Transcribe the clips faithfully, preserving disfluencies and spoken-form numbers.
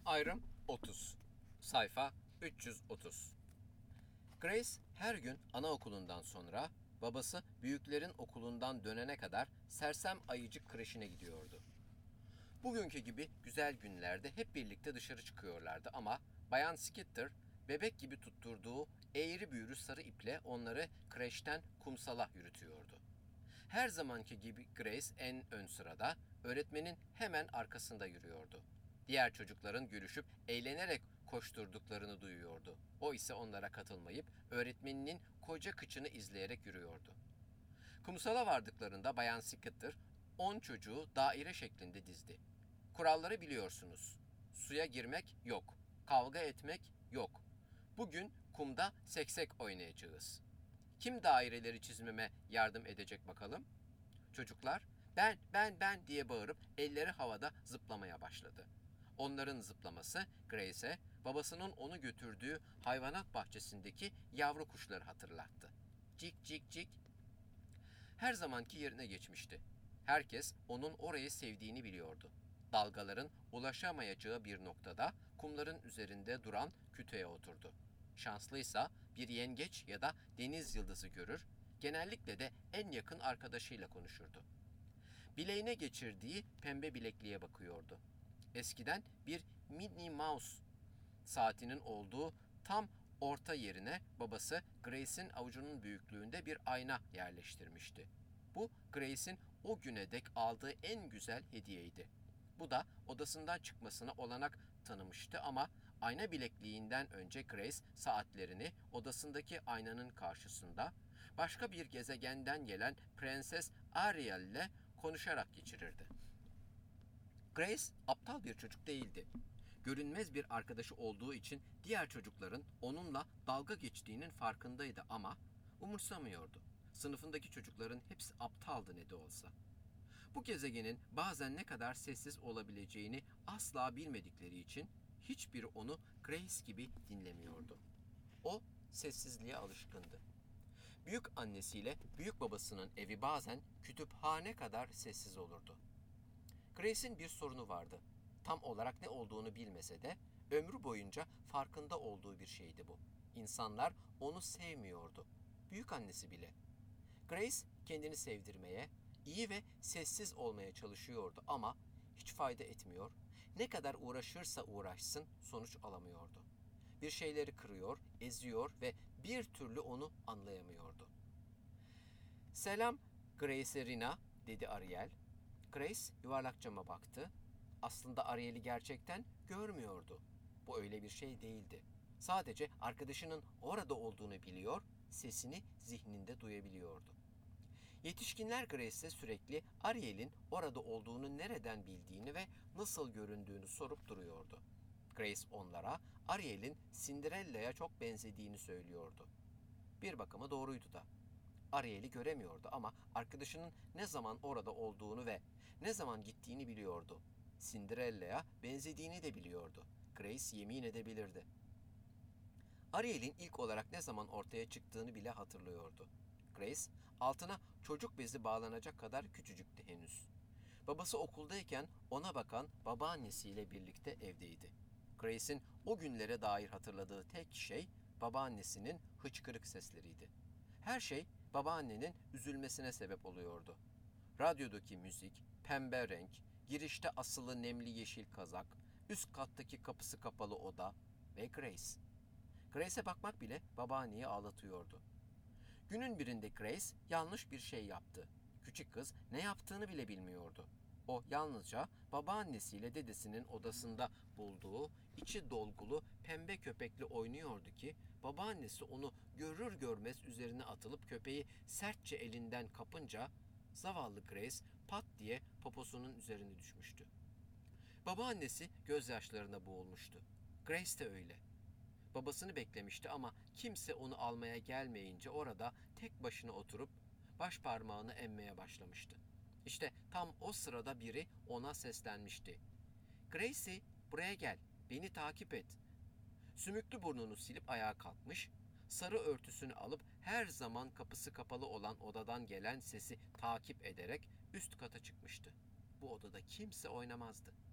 Ayrım otuz. Sayfa üç yüz otuz. Grace her gün anaokulundan sonra babası büyüklerin okulundan dönene kadar Sersem Ayıcık kreşine gidiyordu. Bugünkü gibi güzel günlerde hep birlikte dışarı çıkıyorlardı ama Bayan Skitter bebek gibi tutturduğu eğri büğrü sarı iple onları kreşten kumsala yürütüyordu. Her zamanki gibi Grace en ön sırada, öğretmenin hemen arkasında yürüyordu. Diğer çocukların gülüşüp eğlenerek koşturduklarını duyuyordu. O ise onlara katılmayıp öğretmeninin koca kıçını izleyerek yürüyordu. Kumsala vardıklarında Bayan Skitter on çocuğu daire şeklinde dizdi. Kuralları biliyorsunuz. Suya girmek yok. Kavga etmek yok. Bugün kumda seksek oynayacağız. Kim daireleri çizmeme yardım edecek bakalım? Çocuklar ben ben ben diye bağırıp elleri havada zıplamaya başladı. Onların zıplaması Grace'e babasının onu götürdüğü hayvanat bahçesindeki yavru kuşları hatırlattı. Cik cik cik. Her zamanki yerine geçmişti. Herkes onun orayı sevdiğini biliyordu. Dalgaların ulaşamayacağı bir noktada kumların üzerinde duran kütüğe oturdu. Şanslıysa bir yengeç ya da deniz yıldızı görür, genellikle de en yakın arkadaşıyla konuşurdu. Bileğine geçirdiği pembe bilekliğe bakıyordu. Eskiden bir Minnie Mouse saatinin olduğu tam orta yerine babası Grace'in avucunun büyüklüğünde bir ayna yerleştirmişti. Bu Grace'in o güne dek aldığı en güzel hediyeydi. Bu da odasından çıkmasına olanak tanımıştı ama ayna bilekliğinden önce Grace saatlerini odasındaki aynanın karşısında başka bir gezegenden gelen Prenses Ariel ile konuşarak geçirirdi. Grace aptal bir çocuk değildi. Görünmez bir arkadaşı olduğu için diğer çocukların onunla dalga geçtiğinin farkındaydı ama umursamıyordu. Sınıfındaki çocukların hepsi aptaldı ne de olsa. Bu gezegenin bazen ne kadar sessiz olabileceğini asla bilmedikleri için hiçbiri onu Grace gibi dinlemiyordu. O sessizliğe alışkındı. Büyük annesiyle büyük babasının evi bazen kütüphane kadar sessiz olurdu. Grace'in bir sorunu vardı. Tam olarak ne olduğunu bilmese de ömrü boyunca farkında olduğu bir şeydi bu. İnsanlar onu sevmiyordu. Büyük annesi bile. Grace kendini sevdirmeye, iyi ve sessiz olmaya çalışıyordu ama hiç fayda etmiyor. Ne kadar uğraşırsa uğraşsın sonuç alamıyordu. Bir şeyleri kırıyor, eziyor ve bir türlü onu anlayamıyordu. "Selam Gracerina," dedi Ariel. Grace yuvarlak cama baktı. Aslında Ariel'i gerçekten görmüyordu. Bu öyle bir şey değildi. Sadece arkadaşının orada olduğunu biliyor, sesini zihninde duyabiliyordu. Yetişkinler Grace'e sürekli Ariel'in orada olduğunu nereden bildiğini ve nasıl göründüğünü sorup duruyordu. Grace onlara Ariel'in Cinderella'ya çok benzediğini söylüyordu. Bir bakıma doğruydu da. Ariel'i göremiyordu ama arkadaşının ne zaman orada olduğunu ve ne zaman gittiğini biliyordu. Cinderella'ya benzediğini de biliyordu. Grace yemin edebilirdi. Ariel'in ilk olarak ne zaman ortaya çıktığını bile hatırlıyordu. Grace, altına çocuk bezi bağlanacak kadar küçücüktü henüz. Babası okuldayken ona bakan babaannesiyle birlikte evdeydi. Grace'in o günlere dair hatırladığı tek şey babaannesinin hıçkırık sesleriydi. Her şey babaannenin üzülmesine sebep oluyordu. Radyodaki müzik, pembe renk, girişte asılı nemli yeşil kazak, üst kattaki kapısı kapalı oda ve Grace. Grace'e bakmak bile babaanneyi ağlatıyordu. Günün birinde Grace yanlış bir şey yaptı. Küçük kız ne yaptığını bile bilmiyordu. O yalnızca babaannesiyle dedesinin odasında bulduğu içi dolgulu pembe köpekle oynuyordu ki babaannesi onu görür görmez üzerine atılıp köpeği sertçe elinden kapınca zavallı Grace pat diye poposunun üzerine düşmüştü. Babaannesi gözyaşlarına boğulmuştu. Grace de öyle. Babasını beklemişti ama kimse onu almaya gelmeyince orada tek başına oturup baş parmağını emmeye başlamıştı. İşte tam o sırada biri ona seslenmişti. "Gracie, buraya gel, beni takip et." Sümüklü burnunu silip ayağa kalkmış, sarı örtüsünü alıp her zaman kapısı kapalı olan odadan gelen sesi takip ederek üst kata çıkmıştı. Bu odada kimse oynamazdı.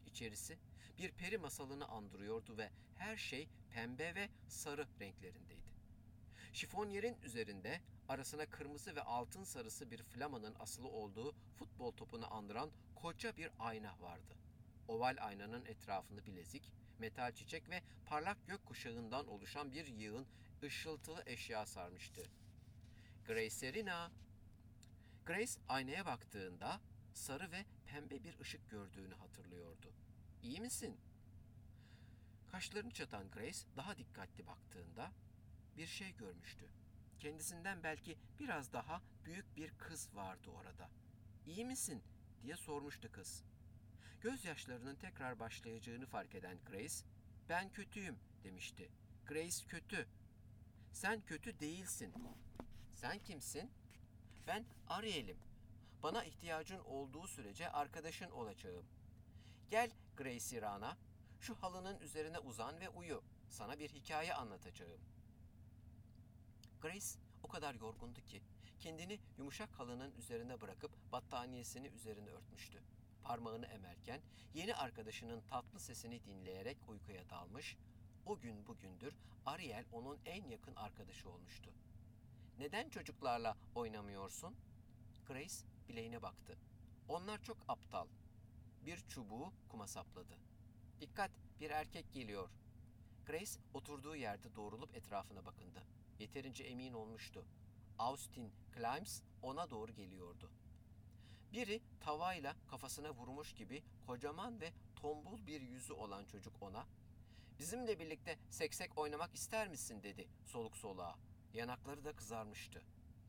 İçerisi bir peri masalını andırıyordu ve her şey pembe ve sarı renklerindeydi. Şifonyerin üzerinde arasına kırmızı ve altın sarısı bir flamanın asılı olduğu futbol topunu andıran koca bir ayna vardı. Oval aynanın etrafını bilezik, metal çiçek ve parlak gök kuşağından oluşan bir yığın ışıltılı eşya sarmıştı. Gracerina! Grace aynaya baktığında sarı ve pembe bir ışık gördüğünü hatırlıyordu. İyi misin? Kaşlarını çatan Grace daha dikkatli baktığında bir şey görmüştü. Kendisinden belki biraz daha büyük bir kız vardı orada. İyi misin? Diye sormuştu kız. Gözyaşlarının tekrar başlayacağını fark eden Grace, ben kötüyüm demişti. Grace kötü. Sen kötü değilsin. Sen kimsin? Ben Ariel'im. Bana ihtiyacın olduğu sürece arkadaşın olacağım. Gel Gracie Rana, şu halının üzerine uzan ve uyu. Sana bir hikaye anlatacağım. Grace o kadar yorgundu ki kendini yumuşak halının üzerine bırakıp battaniyesini üzerine örtmüştü. Parmağını emerken yeni arkadaşının tatlı sesini dinleyerek uykuya dalmış, o gün bugündür Ariel onun en yakın arkadaşı olmuştu. Neden çocuklarla oynamıyorsun? Grace bileğine baktı. Onlar çok aptal. Bir çubuğu kuma sapladı. Dikkat, bir erkek geliyor. Grace oturduğu yerde doğrulup etrafına bakındı. Yeterince emin olmuştu. Austin Climbs ona doğru geliyordu. Biri tavayla kafasına vurmuş gibi kocaman ve tombul bir yüzü olan çocuk ona, bizimle birlikte seksek oynamak ister misin dedi soluk soluğa. Yanakları da kızarmıştı.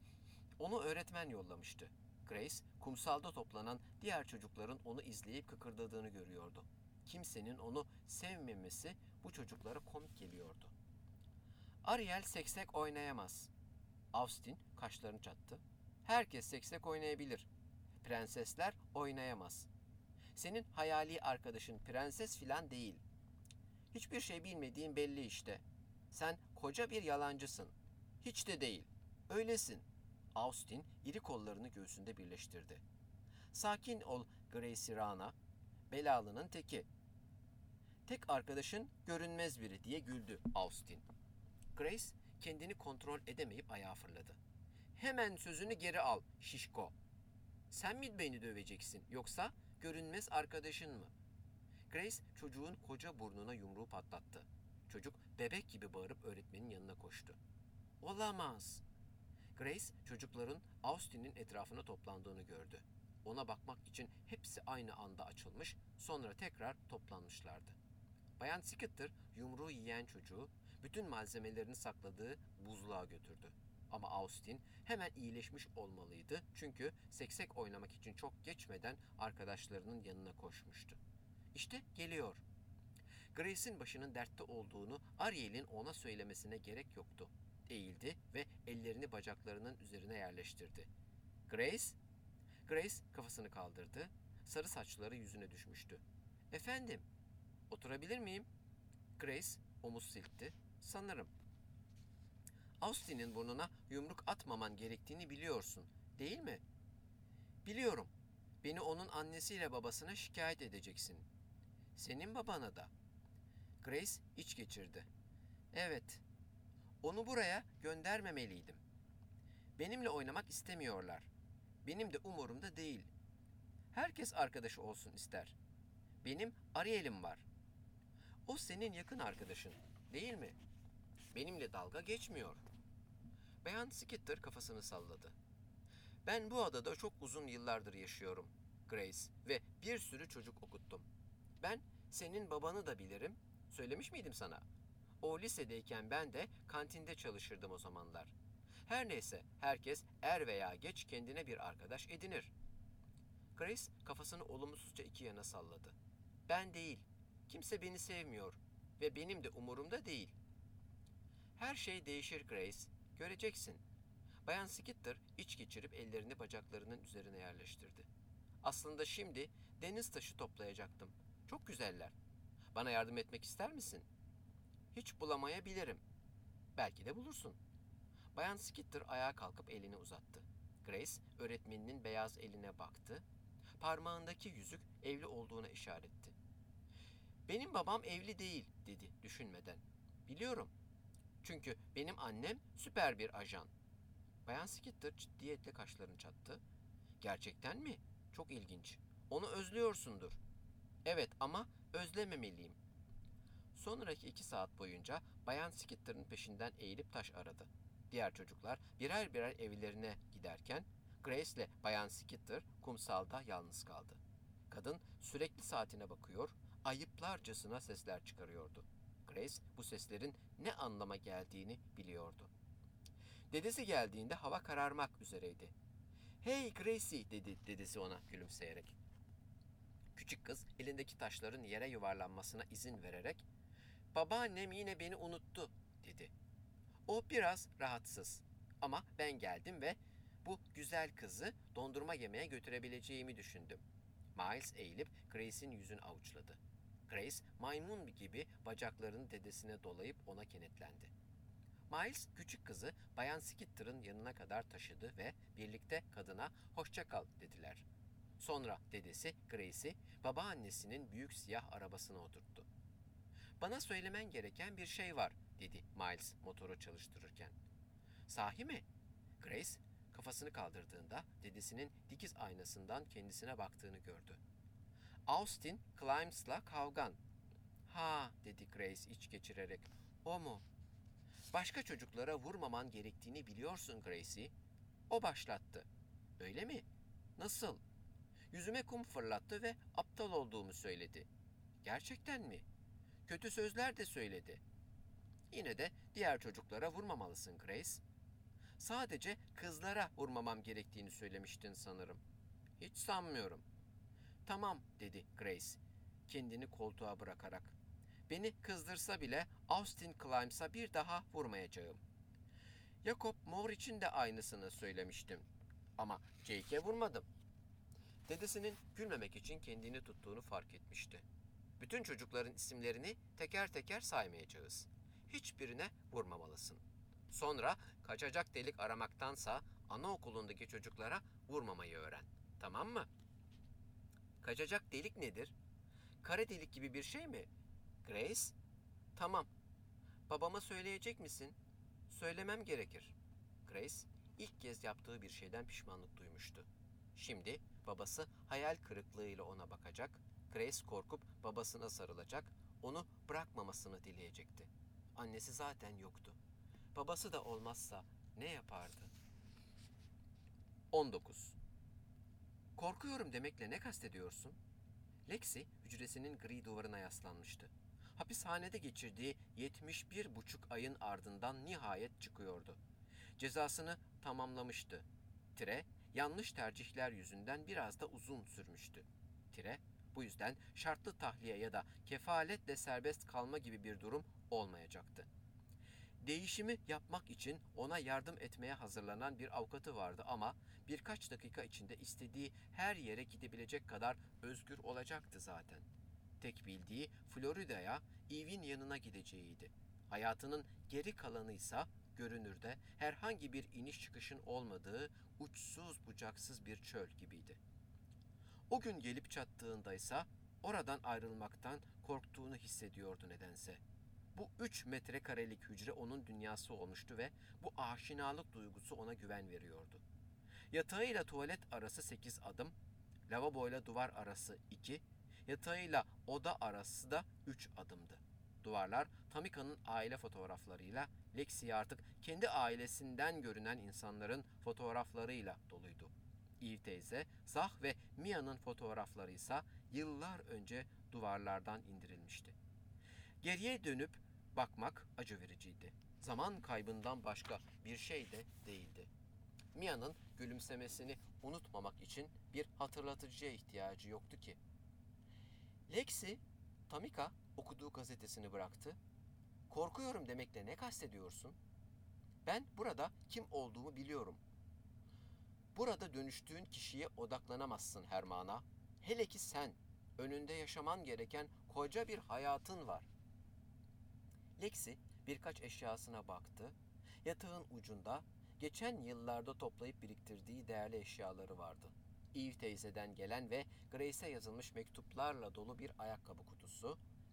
Onu öğretmen yollamıştı. Grace, kumsalda toplanan diğer çocukların onu izleyip kıkırdadığını görüyordu. Kimsenin onu sevmemesi bu çocuklara komik geliyordu. Ariel seksek oynayamaz. Austin kaşlarını çattı. Herkes seksek oynayabilir. Prensesler oynayamaz. Senin hayali arkadaşın prenses filan değil. Hiçbir şey bilmediğin belli işte. Sen koca bir yalancısın. Hiç de değil. Öylesin. Austin iri kollarını göğsünde birleştirdi. Sakin ol Gracie Rana. Belalının teki. Tek arkadaşın görünmez biri diye güldü Austin. Grace kendini kontrol edemeyip ayağa fırladı. Hemen sözünü geri al şişko. Sen mi beni döveceksin yoksa görünmez arkadaşın mı? Grace çocuğun koca burnuna yumruğu patlattı. Çocuk bebek gibi bağırıp öğretmenin yanına koştu. Olamaz. Grace çocukların Austin'in etrafına toplandığını gördü. Ona bakmak için hepsi aynı anda açılmış, sonra tekrar toplanmışlardı. Bayan Skitter yumruğu yiyen çocuğu bütün malzemelerini sakladığı buzluğa götürdü. Ama Austin hemen iyileşmiş olmalıydı çünkü seksek oynamak için çok geçmeden arkadaşlarının yanına koşmuştu. İşte geliyor. Grace'in başının dertte olduğunu Ariel'in ona söylemesine gerek yoktu. Eğildi ve ellerini bacaklarının üzerine yerleştirdi. Grace? Grace kafasını kaldırdı. Sarı saçları yüzüne düşmüştü. Efendim, oturabilir miyim? Grace omuz silkti. Sanırım. Austin'in burnuna yumruk atmaman gerektiğini biliyorsun, değil mi? Biliyorum. Beni onun annesiyle babasına şikayet edeceksin. Senin babana da. Grace iç geçirdi. Evet. Onu buraya göndermemeliydim. Benimle oynamak istemiyorlar. Benim de umurumda değil. Herkes arkadaşı olsun ister. Benim Ariel'im var. O senin yakın arkadaşın, değil mi? Benimle dalga geçmiyor. Bayan Skitter kafasını salladı. Ben bu adada çok uzun yıllardır yaşıyorum, Grace, ve bir sürü çocuk okuttum. Ben senin babanı da bilirim. Söylemiş miydim sana? O lisedeyken ben de kantinde çalışırdım o zamanlar. Her neyse, herkes er veya geç kendine bir arkadaş edinir. Grace kafasını olumsuzca iki yana salladı. Ben değil. Kimse beni sevmiyor ve benim de umurumda değil. Her şey değişir Grace. Göreceksin. Bayan Skitter iç geçirip ellerini bacaklarının üzerine yerleştirdi. Aslında şimdi deniz taşı toplayacaktım. Çok güzeller. Bana yardım etmek ister misin? Hiç bulamayabilirim. Belki de bulursun. Bayan Skitter ayağa kalkıp elini uzattı. Grace öğretmeninin beyaz eline baktı. Parmağındaki yüzük evli olduğuna işaretti. Benim babam evli değil dedi düşünmeden. Biliyorum. Çünkü benim annem süper bir ajan. Bayan Skitter ciddiyetle kaşlarını çattı. Gerçekten mi? Çok ilginç. Onu özlüyorsundur. Evet ama özlememeliyim. Sonraki iki saat boyunca Bayan Skitter'ın peşinden eğilip taş aradı. Diğer çocuklar birer birer evlerine giderken Grace ile Bayan Skitter kumsalda yalnız kaldı. Kadın sürekli saatine bakıyor, ayıplarcasına sesler çıkarıyordu. Grace bu seslerin ne anlama geldiğini biliyordu. Dedesi geldiğinde hava kararmak üzereydi. "Hey Gracie," dedi dedesi ona gülümseyerek. Küçük kız elindeki taşların yere yuvarlanmasına izin vererek "Babaannem yine beni unuttu," dedi. O biraz rahatsız ama ben geldim ve bu güzel kızı dondurma yemeye götürebileceğimi düşündüm. Miles eğilip Grace'in yüzünü avuçladı. Grace maymun gibi bacaklarını dedesine dolayıp ona kenetlendi. Miles küçük kızı Bayan Skitter'ın yanına kadar taşıdı ve birlikte kadına "Hoşça kal," dediler. Sonra dedesi Grace'i babaannesinin büyük siyah arabasına oturttu. "Bana söylemen gereken bir şey var," dedi Miles motoru çalıştırırken. "Sahi mi?" Grace kafasını kaldırdığında dedesinin dikiz aynasından kendisine baktığını gördü. "Austin Climes'la kavgan." "Ha," dedi Grace iç geçirerek. "O mu?" "Başka çocuklara vurmaman gerektiğini biliyorsun Gracie." "O başlattı." "Öyle mi? Nasıl?" "Yüzüme kum fırlattı ve aptal olduğumu söyledi." "Gerçekten mi?" "Kötü sözler de söyledi." "Yine de diğer çocuklara vurmamalısın Grace." "Sadece kızlara vurmamam gerektiğini söylemiştin sanırım." "Hiç sanmıyorum." "Tamam," dedi Grace, kendini koltuğa bırakarak. "Beni kızdırsa bile Austin Climes'a bir daha vurmayacağım." "Jacob Moore için de aynısını söylemiştim. Ama Jake'e vurmadım." Dedesinin gülmemek için kendini tuttuğunu fark etmişti. "Bütün çocukların isimlerini teker teker saymayacağız. Hiçbirine vurmamalısın. Sonra kaçacak delik aramaktansa anaokulundaki çocuklara vurmamayı öğren. Tamam mı?" "Kaçacak delik nedir? Kare delik gibi bir şey mi?" "Grace?" "Tamam. Babama söyleyecek misin?" "Söylemem gerekir." Grace ilk kez yaptığı bir şeyden pişmanlık duymuştu. Şimdi babası hayal kırıklığıyla ona bakacak, Grace korkup babasına sarılacak, onu bırakmamasını dileyecekti. Annesi zaten yoktu. Babası da olmazsa ne yapardı? on dokuz. "Korkuyorum demekle ne kastediyorsun?" Lexi hücresinin gri duvarına yaslanmıştı. Hapishanede geçirdiği yetmiş bir buçuk ayın ardından nihayet çıkıyordu. Cezasını tamamlamıştı. Tire, yanlış tercihler yüzünden biraz da uzun sürmüştü. Tire, bu yüzden şartlı tahliye ya da kefaletle serbest kalma gibi bir durum olmayacaktı. Değişimi yapmak için ona yardım etmeye hazırlanan bir avukatı vardı ama birkaç dakika içinde istediği her yere gidebilecek kadar özgür olacaktı zaten. Tek bildiği Florida'ya, Eve'in yanına gideceğiydi. Hayatının geri kalanıysa görünürde herhangi bir iniş çıkışın olmadığı uçsuz bucaksız bir çöl gibiydi. O gün gelip çattığındaysa oradan ayrılmaktan korktuğunu hissediyordu nedense. Bu üç metrekarelik hücre onun dünyası olmuştu ve bu aşinalık duygusu ona güven veriyordu. Yatağıyla tuvalet arası sekiz adım, lavaboyla duvar arası iki, yatağıyla oda arası da üç adımdı. Duvarlar Tamika'nın aile fotoğraflarıyla, Lexi'ye artık kendi ailesinden görünen insanların fotoğraflarıyla doluydu. Eve teyze, Zah ve Mia'nın fotoğrafları ise yıllar önce duvarlardan indirilmişti. Geriye dönüp bakmak acı vericiydi. Zaman kaybından başka bir şey de değildi. Mia'nın gülümsemesini unutmamak için bir hatırlatıcıya ihtiyacı yoktu ki. Lexi, Tamika okuduğu gazetesini bıraktı. "Korkuyorum demekle ne kastediyorsun?" "Ben burada kim olduğumu biliyorum. Burada dönüştüğün kişiye odaklanamazsın Hermana. Hele ki sen, önünde yaşaman gereken koca bir hayatın var." Lexi birkaç eşyasına baktı. Yatağın ucunda geçen yıllarda toplayıp biriktirdiği değerli eşyaları vardı. Eve teyzeden gelen ve Grace'e yazılmış mektuplarla dolu bir ayakkabı kutusu,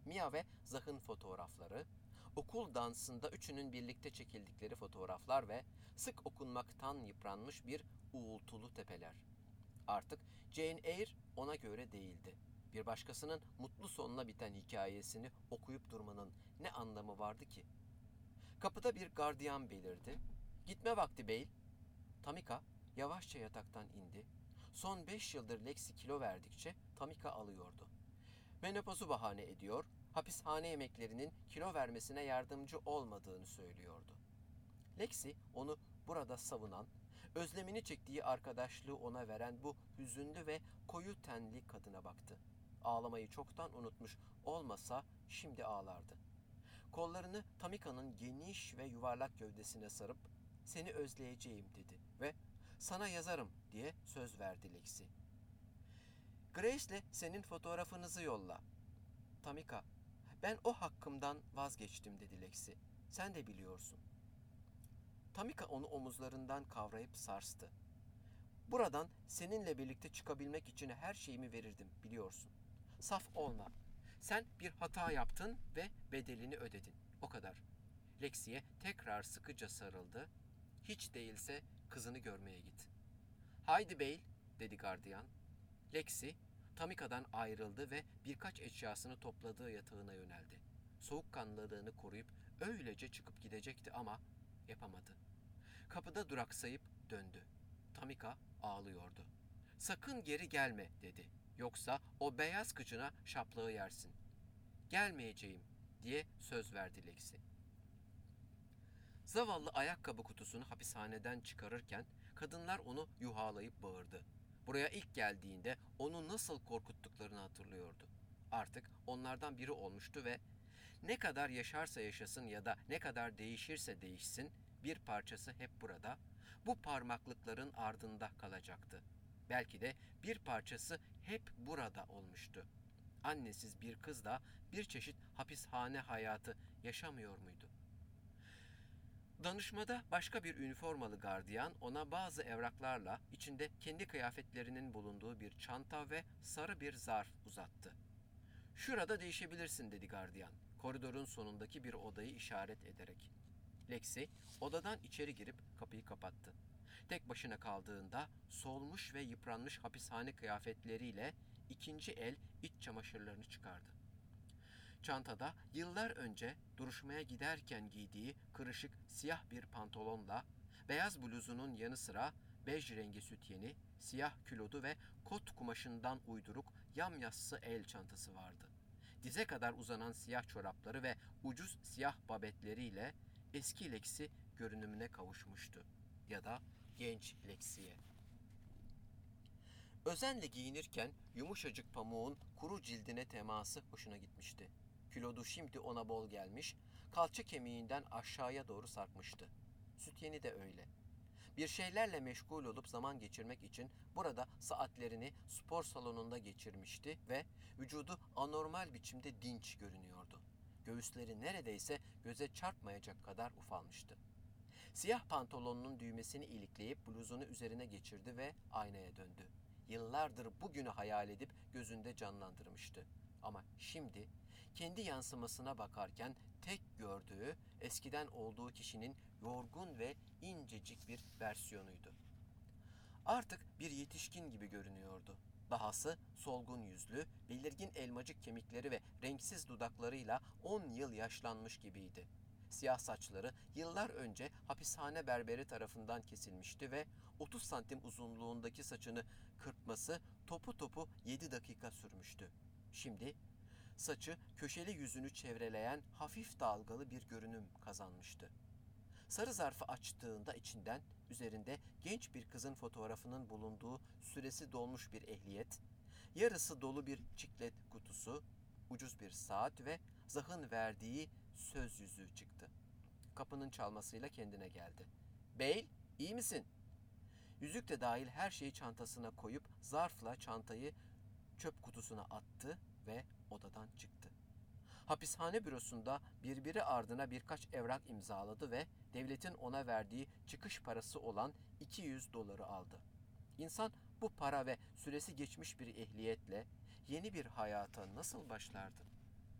Mia ve Zah'ın fotoğrafları, okul dansında üçünün birlikte çekildikleri fotoğraflar ve sık okunmaktan yıpranmış bir uğultulu tepeler. Artık Jane Eyre ona göre değildi. Bir başkasının mutlu sonuna biten hikayesini okuyup durmanın ne anlamı vardı ki? Kapıda bir gardiyan belirdi. "Gitme vakti bey." Tamika yavaşça yataktan indi. Son beş yıldır Lexi kilo verdikçe Tamika alıyordu. Menopozu bahane ediyor, hapishane yemeklerinin kilo vermesine yardımcı olmadığını söylüyordu. Lexi onu burada savunan, özlemini çektiği arkadaşlığı ona veren bu hüzünlü ve koyu tenli kadına baktı. Ağlamayı çoktan unutmuş olmasa şimdi ağlardı. Kollarını Tamika'nın geniş ve yuvarlak gövdesine sarıp "Seni özleyeceğim." dedi ve "Sana yazarım." diye söz verdi Lexi. "Grace'le senin fotoğrafınızı yolla." "Tamika, ben o hakkımdan vazgeçtim." dedi Lexi. "Sen de biliyorsun." Tamika onu omuzlarından kavrayıp sarstı. "Buradan seninle birlikte çıkabilmek için her şeyimi verirdim, biliyorsun. Saf olma. Sen bir hata yaptın ve bedelini ödedin. O kadar." Lexi'ye tekrar sıkıca sarıldı. "Hiç değilse kızını görmeye git." "Haydi bey," dedi gardiyan. Lexi Tamika'dan ayrıldı ve birkaç eşyasını topladığı yatağına yöneldi. Soğukkanlılığını koruyup öylece çıkıp gidecekti ama yapamadı. Kapıda duraksayıp döndü. Tamika ağlıyordu. "Sakın geri gelme," dedi. "Yoksa o beyaz kıçına şaplığı yersin." "Gelmeyeceğim," diye söz verdi Lexi. Zavallı ayakkabı kutusunu hapishaneden çıkarırken kadınlar onu yuhalayıp bağırdı. Buraya ilk geldiğinde onu nasıl korkuttuklarını hatırlıyordu. Artık onlardan biri olmuştu ve ne kadar yaşarsa yaşasın ya da ne kadar değişirse değişsin bir parçası hep burada, bu parmaklıkların ardında kalacaktı. Belki de bir parçası hep burada olmuştu. Annesiz bir kız da bir çeşit hapishane hayatı yaşamıyor muydu? Danışmada başka bir üniformalı gardiyan ona bazı evraklarla içinde kendi kıyafetlerinin bulunduğu bir çanta ve sarı bir zarf uzattı. "Şurada değişebilirsin," dedi gardiyan, koridorun sonundaki bir odayı işaret ederek. Lexi odadan içeri girip kapıyı kapattı. Tek başına kaldığında solmuş ve yıpranmış hapishane kıyafetleriyle ikinci el iç çamaşırlarını çıkardı. Çantada yıllar önce duruşmaya giderken giydiği kırışık siyah bir pantolonla beyaz bluzunun yanı sıra bej rengi sütyeni, siyah külodu ve kot kumaşından uyduruk yamyassı el çantası vardı. Dize kadar uzanan siyah çorapları ve ucuz siyah babetleriyle eski Lexi görünümüne kavuşmuştu. Ya da genç Lexi'ye. Özenle giyinirken yumuşacık pamuğun kuru cildine teması hoşuna gitmişti. Kilodu şimdi ona bol gelmiş, kalça kemiğinden aşağıya doğru sarkmıştı. Sütyeni de öyle. Bir şeylerle meşgul olup zaman geçirmek için burada saatlerini spor salonunda geçirmişti ve vücudu anormal biçimde dinç görünüyordu. Göğüsleri neredeyse göze çarpmayacak kadar ufalmıştı. Siyah pantolonunun düğmesini ilikleyip bluzunu üzerine geçirdi ve aynaya döndü. Yıllardır bugünü hayal edip gözünde canlandırmıştı. Ama şimdi kendi yansımasına bakarken tek gördüğü eskiden olduğu kişinin yorgun ve incecik bir versiyonuydu. Artık bir yetişkin gibi görünüyordu. Dahası solgun yüzlü, belirgin elmacık kemikleri ve renksiz dudaklarıyla on yıl yaşlanmış gibiydi. Siyah saçları yıllar önce hapishane berberi tarafından kesilmişti ve otuz santim uzunluğundaki saçını kırpması topu topu yedi dakika sürmüştü. Şimdi saçı köşeli yüzünü çevreleyen hafif dalgalı bir görünüm kazanmıştı. Sarı zarfı açtığında içinden üzerinde genç bir kızın fotoğrafının bulunduğu süresi dolmuş bir ehliyet, yarısı dolu bir çiklet kutusu, ucuz bir saat ve Zah'ın verdiği söz yüzüğü çıktı. Kapının çalmasıyla kendine geldi. "Bey, iyi misin?" Yüzük de dahil her şeyi çantasına koyup zarfla çantayı çöp kutusuna attı ve odadan çıktı. Hapishane bürosunda birbiri ardına birkaç evrak imzaladı ve devletin ona verdiği çıkış parası olan iki yüz doları aldı. İnsan bu para ve süresi geçmiş bir ehliyetle yeni bir hayata nasıl başlardı?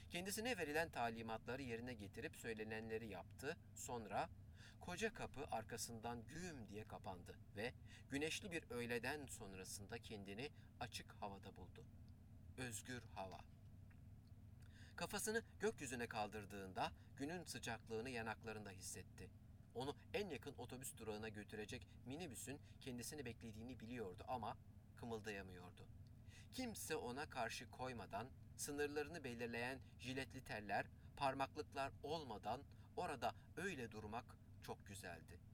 Kendisine verilen talimatları yerine getirip söylenenleri yaptı. Sonra koca kapı arkasından güm diye kapandı ve güneşli bir öğleden sonrasında kendini açık havada buldu. Özgür hava. Kafasını gökyüzüne kaldırdığında günün sıcaklığını yanaklarında hissetti. Onu en yakın otobüs durağına götürecek minibüsün kendisini beklediğini biliyordu ama kımıldayamıyordu. Kimse ona karşı koymadan, sınırlarını belirleyen jiletli teller, parmaklıklar olmadan orada öyle durmak çok güzeldi.